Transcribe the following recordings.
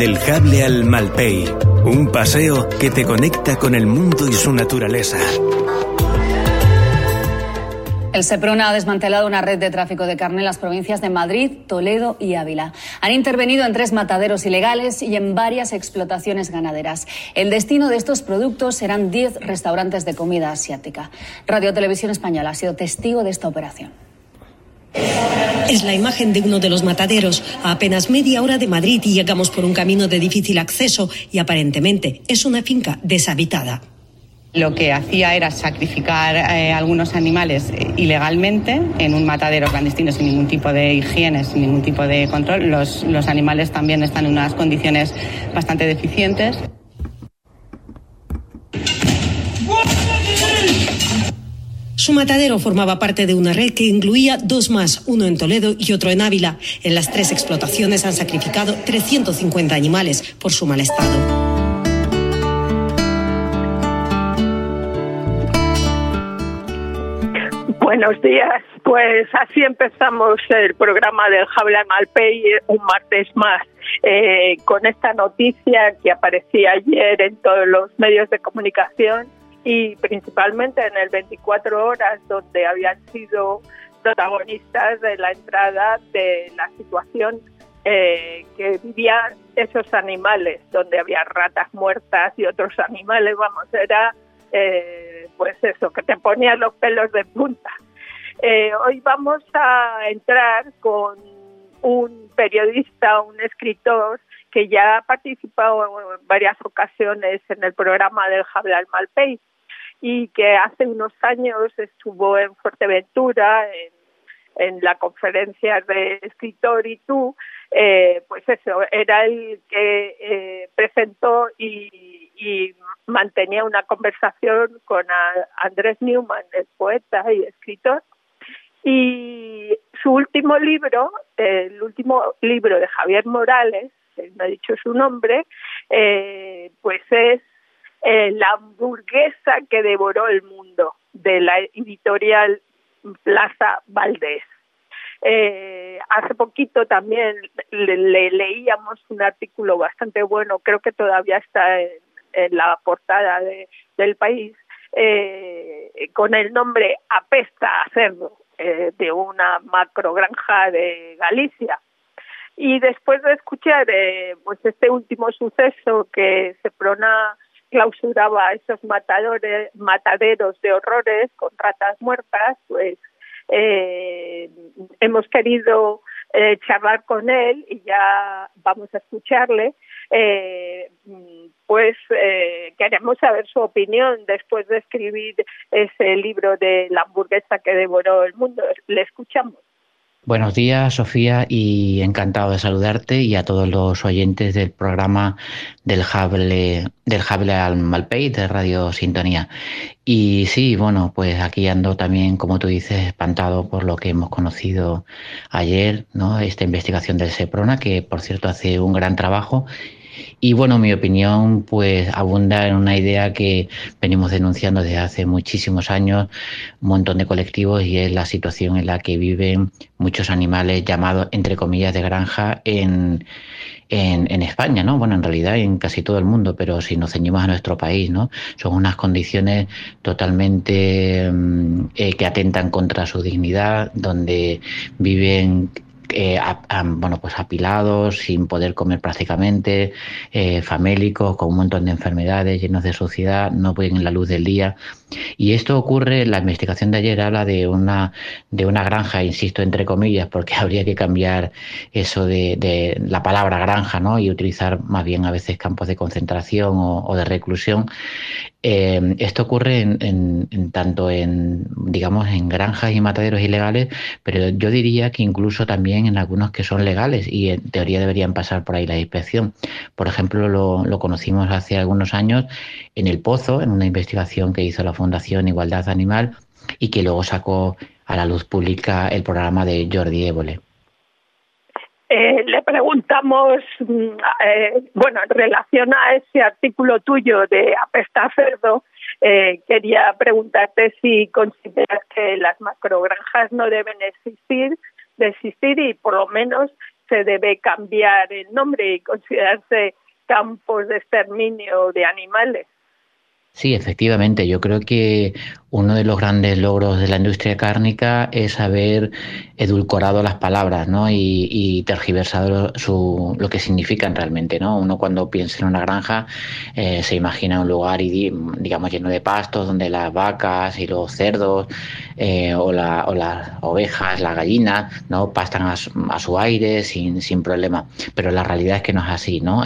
Del Jable al Malpey, un paseo que te conecta con el mundo y su naturaleza. El Seprona ha desmantelado una red de tráfico de carne en las provincias de Madrid, Toledo y Ávila. Han intervenido en 3 mataderos ilegales y en varias explotaciones ganaderas. El destino de estos productos serán 10 restaurantes de comida asiática. Radio Televisión Española ha sido testigo de esta operación. Es la imagen de uno de los mataderos a apenas media hora de Madrid y llegamos por un camino de difícil acceso y aparentemente es una finca deshabitada. Lo que hacía era sacrificar algunos animales ilegalmente en un matadero clandestino sin ningún tipo de higiene, sin ningún tipo de control. Los animales también están en unas condiciones bastante deficientes. Su matadero formaba parte de una red que incluía 2 más, uno en Toledo y otro en Ávila. En las 3 explotaciones han sacrificado 350 animales por su mal estado. Buenos días, pues así empezamos el programa del Jable al Malpey un martes más, con esta noticia que aparecía ayer en todos los medios de comunicación y principalmente en el 24 horas, donde habían sido protagonistas de la entrada de la situación que vivían esos animales, donde había ratas muertas y otros animales, era pues eso, que te ponía los pelos de punta. Hoy vamos a entrar con un periodista, un escritor que ya ha participado en varias ocasiones en el programa del Jable al Malpey y que hace unos años estuvo en Fuerteventura en la conferencia de Escritor y tú, pues eso, era el que presentó y mantenía una conversación con Andrés Newman, el poeta y escritor. Y su último libro, el último libro de Javier Morales, no he dicho su nombre, pues es La hamburguesa que devoró el mundo, de la editorial Plaza Valdés. Hace poquito también le leíamos un artículo bastante bueno, creo que todavía está en la portada del País, con el nombre Apesta a cerdo, de una macrogranja de Galicia. Y después de escuchar pues este último suceso, que Seprona clausuraba esos mataderos de horrores con ratas muertas, pues hemos querido charlar con él y ya vamos a escucharle. Queremos saber su opinión después de escribir ese libro de La hamburguesa que devoró el mundo. Le escuchamos. Buenos días, Sofía, y encantado de saludarte y a todos los oyentes del programa del Jable al Malpey de Radio Sintonía. Y sí, bueno, pues aquí ando también, como tú dices, espantado por lo que hemos conocido ayer, ¿no? Esta investigación del Seprona, que por cierto hace un gran trabajo. Y bueno, mi opinión pues abunda en una idea que venimos denunciando desde hace muchísimos años, un montón de colectivos, y es la situación en la que viven muchos animales llamados, entre comillas, de granja en España, ¿no? Bueno, en realidad en casi todo el mundo, pero si nos ceñimos a nuestro país, ¿no? Son unas condiciones totalmente que atentan contra su dignidad, donde viven pues apilados, sin poder comer prácticamente, famélicos, con un montón de enfermedades, llenos de suciedad, no ven la luz del día. Y esto ocurre, la investigación de ayer habla de una granja, insisto, entre comillas, porque habría que cambiar eso de la palabra granja, ¿no? Y utilizar más bien a veces campos de concentración o de reclusión. Esto ocurre tanto en granjas y mataderos ilegales, pero yo diría que incluso también en algunos que son legales y en teoría deberían pasar por ahí la inspección. Por ejemplo, lo conocimos hace algunos años en El Pozo, en una investigación que hizo la Fundación Igualdad Animal y que luego sacó a la luz pública el programa de Jordi Évole. Le preguntamos, en relación a ese artículo tuyo de Apesta a cerdo, quería preguntarte si consideras que las macrogranjas no deben existir y por lo menos se debe cambiar el nombre y considerarse campos de exterminio de animales. Sí, efectivamente. Yo creo que uno de los grandes logros de la industria cárnica es haber edulcorado las palabras, ¿no? Y tergiversado lo que significan realmente, ¿no? Uno cuando piensa en una granja se imagina un lugar, digamos, lleno de pastos donde las vacas y los cerdos o las ovejas, las gallinas, ¿no? Pastan a su aire sin problema. Pero la realidad es que no es así, ¿no?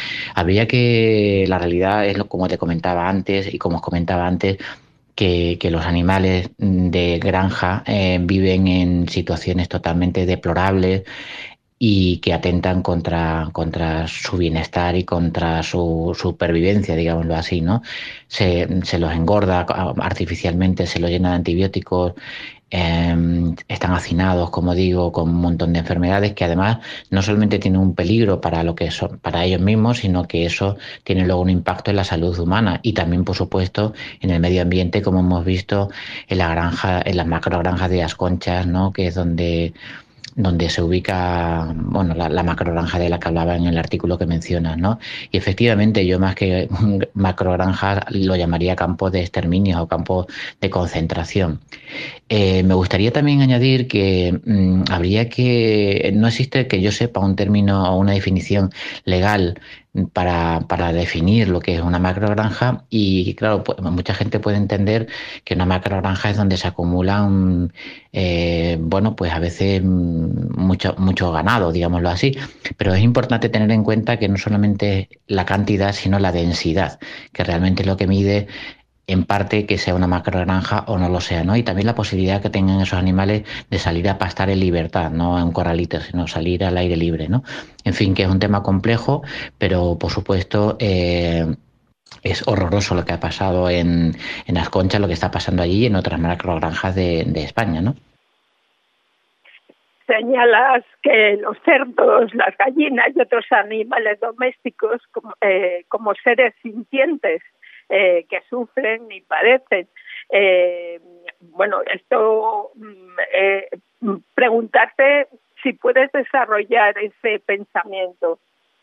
La realidad es como te comentaba antes y como os comentaba antes, que los animales de granja viven en situaciones totalmente deplorables y que atentan contra su bienestar y contra su supervivencia, digámoslo así, ¿no? Se los engorda artificialmente, se los llena de antibióticos, están hacinados, como digo, con un montón de enfermedades que además no solamente tienen un peligro para lo que son, para ellos mismos, sino que eso tiene luego un impacto en la salud humana y también, por supuesto, en el medio ambiente, como hemos visto en las macrogranjas de As Conchas, ¿no? Que es donde se ubica, bueno, la macrogranja de la que hablaba en el artículo que mencionas, ¿no? Y efectivamente yo más que macrogranja lo llamaría campo de exterminio o campo de concentración. Me gustaría también añadir que no existe, que yo sepa, un término o una definición legal para definir lo que es una macrogranja y claro, pues, mucha gente puede entender que una macrogranja es donde se acumulan bueno, pues a veces mucho ganado, digámoslo así, pero es importante tener en cuenta que no solamente la cantidad sino la densidad, que realmente es lo que mide en parte que sea una macrogranja o no lo sea, ¿no? Y también la posibilidad que tengan esos animales de salir a pastar en libertad, no en un corralito, sino salir al aire libre, ¿no? En fin, que es un tema complejo, pero por supuesto es horroroso lo que ha pasado en As Conchas, lo que está pasando allí y en otras macrogranjas de España, ¿no? Señalas que los cerdos, las gallinas y otros animales domésticos como seres sintientes que sufren y padecen. Bueno, esto preguntarte si puedes desarrollar ese pensamiento.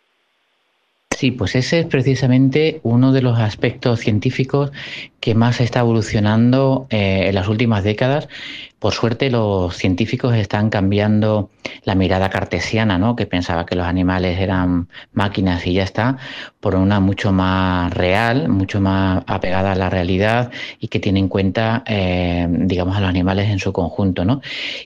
Sí, pues ese es precisamente uno de los aspectos científicos que más está evolucionando en las últimas décadas. Por suerte, los científicos están cambiando la mirada cartesiana, ¿no? Que pensaba que los animales eran máquinas y ya está, por una mucho más real, mucho más apegada a la realidad y que tiene en cuenta, digamos, a los animales en su conjunto, ¿no?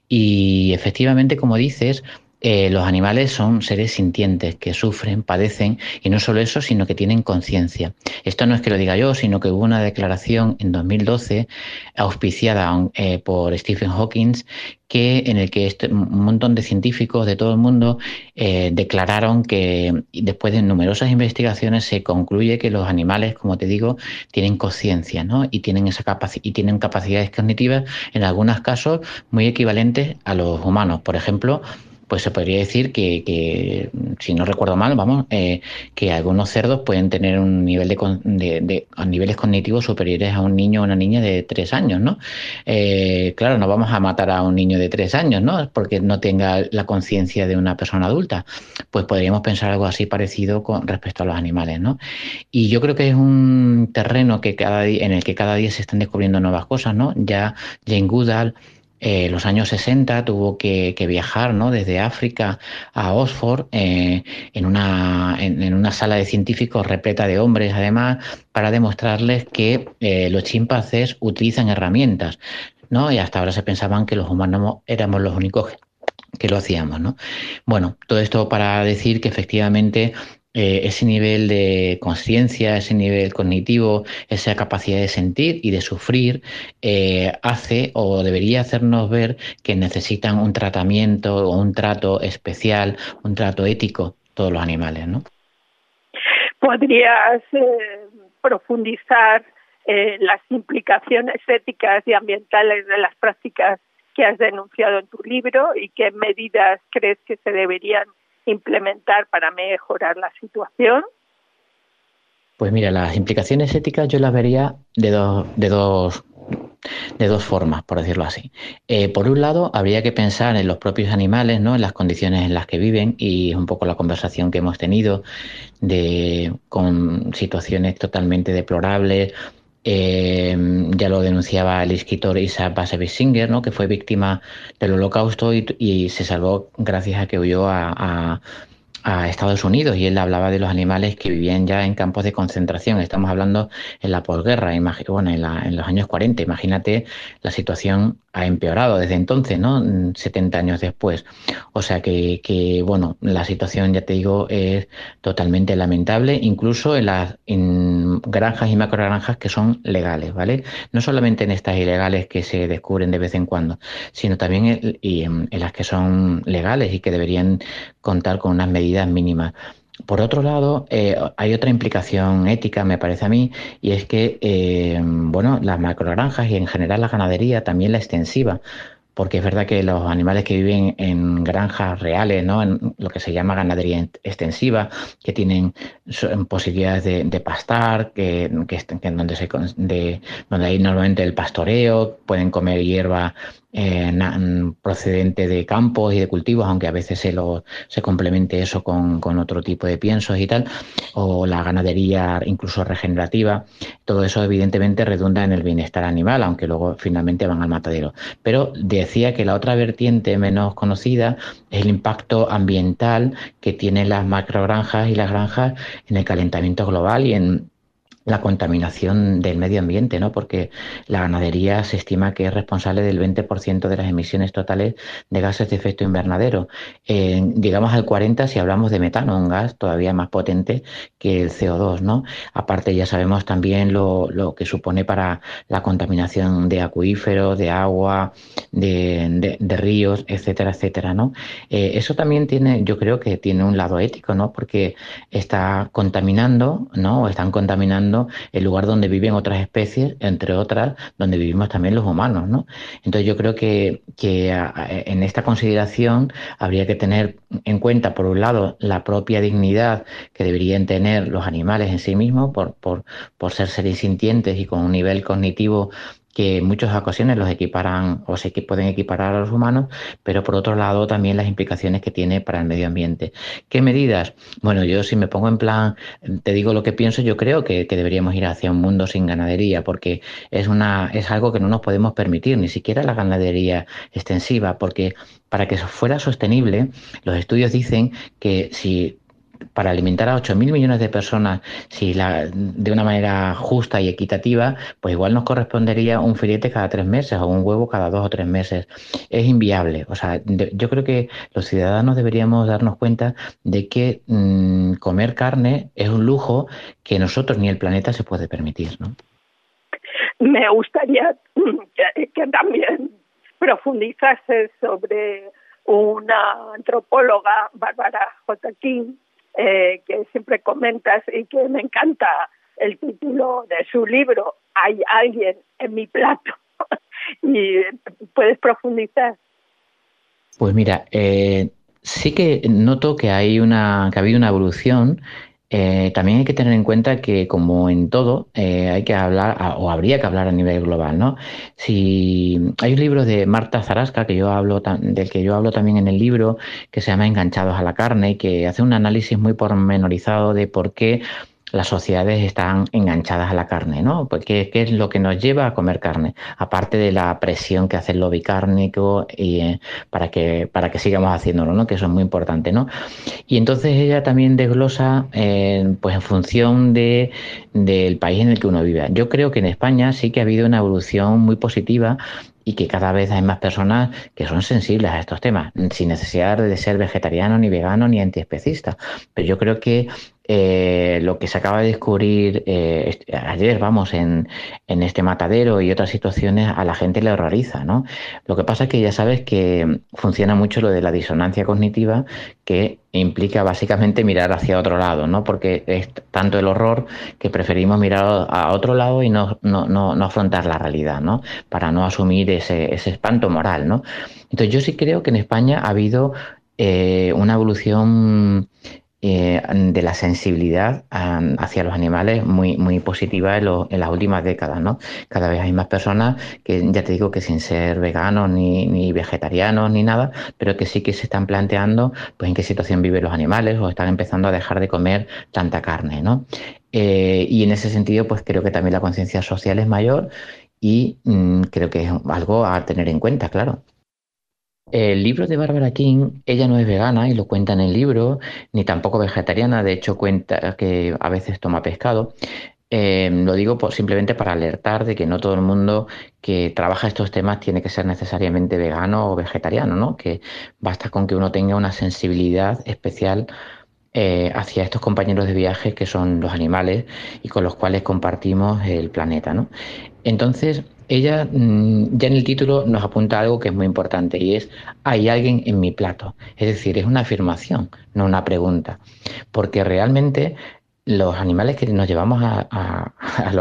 Y efectivamente, como dices, los animales son seres sintientes que sufren, padecen y no solo eso, sino que tienen conciencia. Esto no es que lo diga yo, sino que hubo una declaración en 2012 auspiciada por Stephen Hawking en el que un montón de científicos de todo el mundo declararon que después de numerosas investigaciones se concluye que los animales, como te digo, tienen conciencia, ¿no? Y tienen tienen capacidades cognitivas en algunos casos muy equivalentes a los humanos. Por ejemplo, pues se podría decir que si no recuerdo mal, que algunos cerdos pueden tener un nivel de niveles cognitivos superiores a un niño o una niña de 3 años, ¿no? Claro, no vamos a matar a un niño de 3 años, ¿no? Porque no tenga la conciencia de una persona adulta. Pues podríamos pensar algo así parecido con respecto a los animales, ¿no? Y yo creo que es un terreno en el que cada día se están descubriendo nuevas cosas, ¿no? Ya Jane Goodall, los años 60 tuvo que viajar, ¿no? Desde África a Oxford en una sala de científicos repleta de hombres, además, para demostrarles que los chimpancés utilizan herramientas, ¿no? Y hasta ahora se pensaban que los humanos éramos los únicos que lo hacíamos, ¿no? Bueno, todo esto para decir que efectivamente ese nivel de conciencia, ese nivel cognitivo, esa capacidad de sentir y de sufrir hace o debería hacernos ver que necesitan un tratamiento o un trato especial, un trato ético, todos los animales, ¿no? ¿Podrías profundizar las implicaciones éticas y ambientales de las prácticas que has denunciado en tu libro y qué medidas crees que se deberían implementar para mejorar la situación? Pues mira, las implicaciones éticas yo las vería de dos dos formas, por decirlo así. Por un lado, habría que pensar en los propios animales, ¿no? En las condiciones en las que viven, y es un poco la conversación que hemos tenido con situaciones totalmente deplorables. Ya lo denunciaba el escritor Isaac Bashevis Singer, ¿no? Que fue víctima del Holocausto y se salvó gracias a que huyó a Estados Unidos, y él hablaba de los animales que vivían ya en campos de concentración. Estamos hablando en la posguerra, en los años 40. Imagínate, la situación ha empeorado desde entonces, ¿no? 70 años después. O sea que bueno, la situación, ya te digo, es totalmente lamentable, incluso en granjas y macrogranjas que son legales, ¿vale? No solamente en estas ilegales que se descubren de vez en cuando, sino también en las que son legales y que deberían contar con unas medidas mínimas. Por otro lado, hay otra implicación ética, me parece a mí, y es que bueno, las macrogranjas y en general la ganadería, también la extensiva, porque es verdad que los animales que viven en granjas reales, ¿no? En lo que se llama ganadería extensiva, que tienen posibilidades de pastar, donde hay normalmente el pastoreo, pueden comer hierba procedente de campos y de cultivos, aunque a veces se complemente eso con otro tipo de piensos y tal, o la ganadería incluso regenerativa. Todo eso evidentemente redunda en el bienestar animal, aunque luego finalmente van al matadero. Pero decía que la otra vertiente menos conocida es el impacto ambiental que tienen las macrogranjas y las granjas en el calentamiento global y en la contaminación del medio ambiente, ¿no? Porque la ganadería se estima que es responsable del 20% de las emisiones totales de gases de efecto invernadero. Digamos al 40% si hablamos de metano, un gas todavía más potente que el CO2, ¿no? Aparte, ya sabemos también lo que supone para la contaminación de acuíferos, de agua, de ríos, etcétera, etcétera, ¿no? Eso también yo creo que tiene un lado ético, ¿no? Porque está contaminando, ¿no? O están contaminando el lugar donde viven otras especies, entre otras, donde vivimos también los humanos, ¿no? Entonces yo creo que en esta consideración habría que tener en cuenta, por un lado, la propia dignidad que deberían tener los animales en sí mismos por ser seres sintientes y con un nivel cognitivo que en muchas ocasiones los equiparan o pueden equiparar a los humanos, pero por otro lado también las implicaciones que tiene para el medio ambiente. ¿Qué medidas? Bueno, yo si me pongo en plan, te digo lo que pienso, yo creo que deberíamos ir hacia un mundo sin ganadería, porque es algo que no nos podemos permitir, ni siquiera la ganadería extensiva, porque para que eso fuera sostenible, los estudios dicen que si para alimentar a 8.000 millones de personas, de una manera justa y equitativa, pues igual nos correspondería un filete cada 3 meses o un huevo cada 2 o 3 meses. Es inviable. O sea, yo creo que los ciudadanos deberíamos darnos cuenta de que comer carne es un lujo que nosotros ni el planeta se puede permitir, ¿no? Me gustaría que también profundizases sobre una antropóloga, Bárbara J. King, que siempre comentas y que me encanta el título de su libro, Hay alguien en mi plato. ¿Y puedes profundizar? Pues mira, sí que noto que ha habido una evolución. También hay que tener en cuenta que, como en todo, hay que hablar, o habría que hablar a nivel global, ¿no? Si hay un libro de Marta Zarasca del que yo hablo también en el libro, que se llama Enganchados a la carne, y que hace un análisis muy pormenorizado de por qué las sociedades están enganchadas a la carne, ¿no? Porque ¿qué es lo que nos lleva a comer carne? Aparte de la presión que hace el lobby cárnico para que sigamos haciéndolo, ¿no? Que eso es muy importante, ¿no? Y entonces ella también desglosa, pues en función del país en el que uno vive. Yo creo que en España sí que ha habido una evolución muy positiva y que cada vez hay más personas que son sensibles a estos temas, sin necesidad de ser vegetariano, ni vegano, ni antiespecista. Pero yo creo que lo que se acaba de descubrir ayer, en este matadero y otras situaciones, a la gente le horroriza, ¿no? Lo que pasa es que ya sabes que funciona mucho lo de la disonancia cognitiva, que implica básicamente mirar hacia otro lado, ¿no? Porque es tanto el horror que preferimos mirar a otro lado y no afrontar la realidad, ¿no? Para no asumir ese espanto moral, ¿no? Entonces yo sí creo que en España ha habido una evolución de la sensibilidad hacia los animales muy, muy positiva en las últimas décadas, ¿no? Cada vez hay más personas que, ya te digo, que sin ser veganos ni vegetarianos ni nada, pero que sí que se están planteando pues en qué situación viven los animales o están empezando a dejar de comer tanta carne, ¿no? Y en ese sentido, pues creo que también la conciencia social es mayor y creo que es algo a tener en cuenta, claro. El libro de Barbara King, ella no es vegana y lo cuenta en el libro, ni tampoco vegetariana, de hecho cuenta que a veces toma pescado. Lo digo simplemente para alertar de que no todo el mundo que trabaja estos temas tiene que ser necesariamente vegano o vegetariano, ¿no? Que basta con que uno tenga una sensibilidad especial hacia estos compañeros de viaje que son los animales y con los cuales compartimos el planeta, ¿no? Entonces, ella ya en el título nos apunta algo que es muy importante y es: hay alguien en mi plato. Es decir, es una afirmación, no una pregunta, porque realmente los animales que nos llevamos a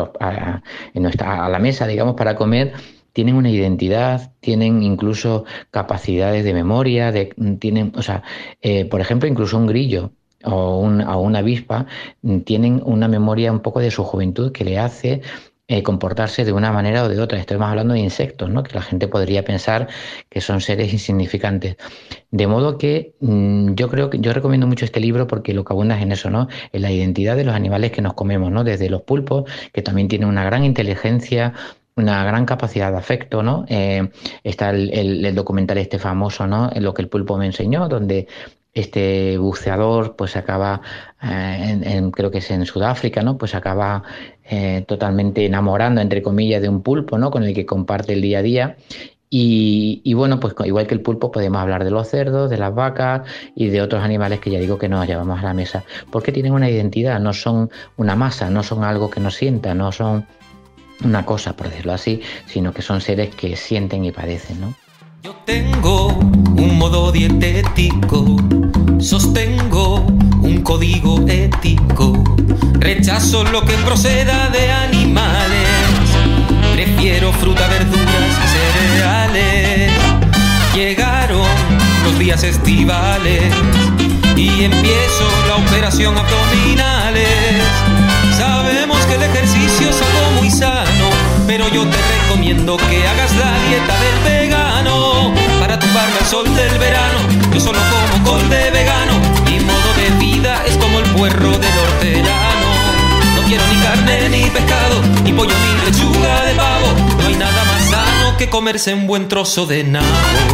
la mesa, digamos, para comer, tienen una identidad, tienen incluso capacidades de memoria, por ejemplo, incluso un grillo o una avispa tienen una memoria un poco de su juventud que le hace comportarse de una manera o de otra. Estamos hablando de insectos, ¿no? Que la gente podría pensar que son seres insignificantes. De modo que yo recomiendo mucho este libro porque lo que abunda es en eso, ¿no? En la identidad de los animales que nos comemos, ¿no? Desde los pulpos, que también tienen una gran inteligencia, una gran capacidad de afecto, ¿no? Está el documental este famoso, ¿no? En Lo que el pulpo me enseñó, donde este buceador pues acaba, creo que es en Sudáfrica, ¿no? Pues acaba totalmente enamorando, entre comillas, de un pulpo, ¿no? Con el que comparte el día a día. Y bueno, pues igual que el pulpo podemos hablar de los cerdos, de las vacas y de otros animales que ya digo que nos llevamos a la mesa, porque tienen una identidad, no son una masa, no son algo que nos sienta, no son una cosa, por decirlo así, sino que son seres que sienten y padecen, ¿no? Yo tengo un modo dietético, sostengo un código ético, rechazo lo que proceda de animales, prefiero fruta, verduras y cereales. Llegaron los días estivales y empiezo la operación abdominales. Sabemos que el ejercicio es algo muy sano, pero yo te recomiendo que hagas la dieta del vegano. Para tumbarme al sol del verano, yo solo como col de vegano. Mi modo de vida es como el puerro del hortelano. No quiero ni carne ni pescado, ni pollo ni lechuga de pavo. No hay nada más sano que comerse un buen trozo de nabo.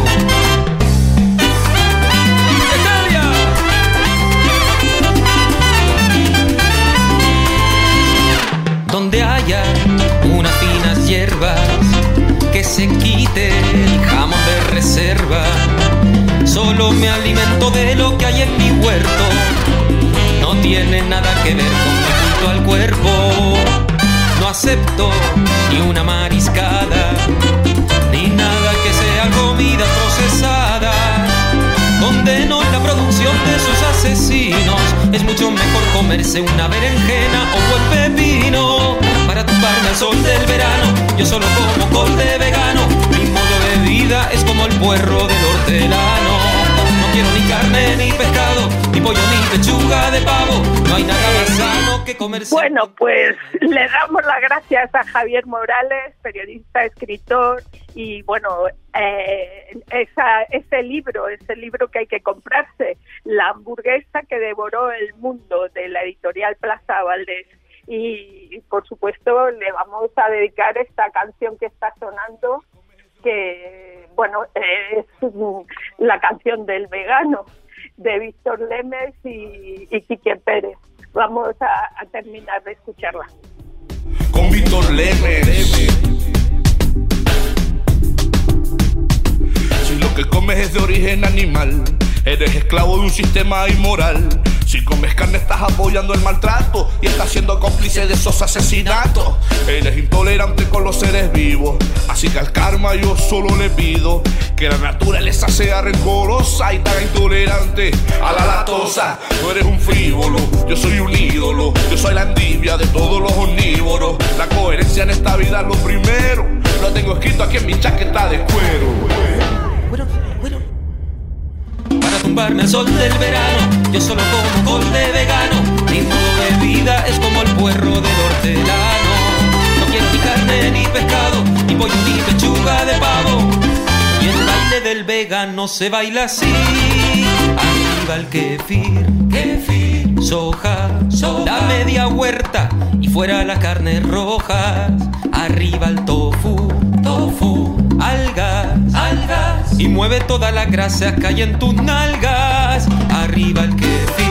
Donde haya unas finas hierbas, que se quite el jamón de reserva. Solo me alimento de lo que hay en mi huerto. No tiene nada que ver con mi culto al cuerpo. No acepto ni una mariscada, ni nada que sea comida procesada. Condeno la producción de sus asesinos. Es mucho mejor comerse una berenjena o buen pepino. Para tumbarme al sol del verano, yo solo como col de vegano. Mi modo de vida es como el puerro del hortelano. No quiero ni carne ni pescado, ni pollo ni lechuga de pavo. No hay nada más sano que comerse. Bueno, pues le damos las gracias a Javier Morales, periodista, escritor, y bueno, ese libro que hay que comprarse, La hamburguesa que devoró el mundo, de la editorial Plaza Valdés. Y por supuesto le vamos a dedicar esta canción que está sonando, que bueno, es la canción del vegano, de Víctor Lemes y Quique Pérez. Vamos a terminar de escucharla. Con Víctor Lemes. Si lo que comes es de origen animal, eres esclavo de un sistema inmoral. Si comes carne estás apoyando el maltrato y estás siendo cómplice de esos asesinatos. Eres intolerante con los seres vivos, así que al karma yo solo le pido que la naturaleza sea rencorosa y tan intolerante a la lactosa. Tú eres un frívolo, yo soy un ídolo, yo soy la endivia de todos los omnívoros. La coherencia en esta vida es lo primero, lo tengo escrito aquí en mi chaqueta de cuero. tumbarme al sol del verano. Yo solo como col de vegano. Mi modo de vida es como el puerro del hortelano. No quiero ni carne ni pescado, ni pollo ni pechuga de pavo. Y el baile del vegano se baila así. Arriba el kefir, kefir, soja, la media huerta y fuera las carnes rojas. Arriba el tofu, tofu, algas, algas, y mueve todas las grasas que hay en tus nalgas. Arriba el kefir,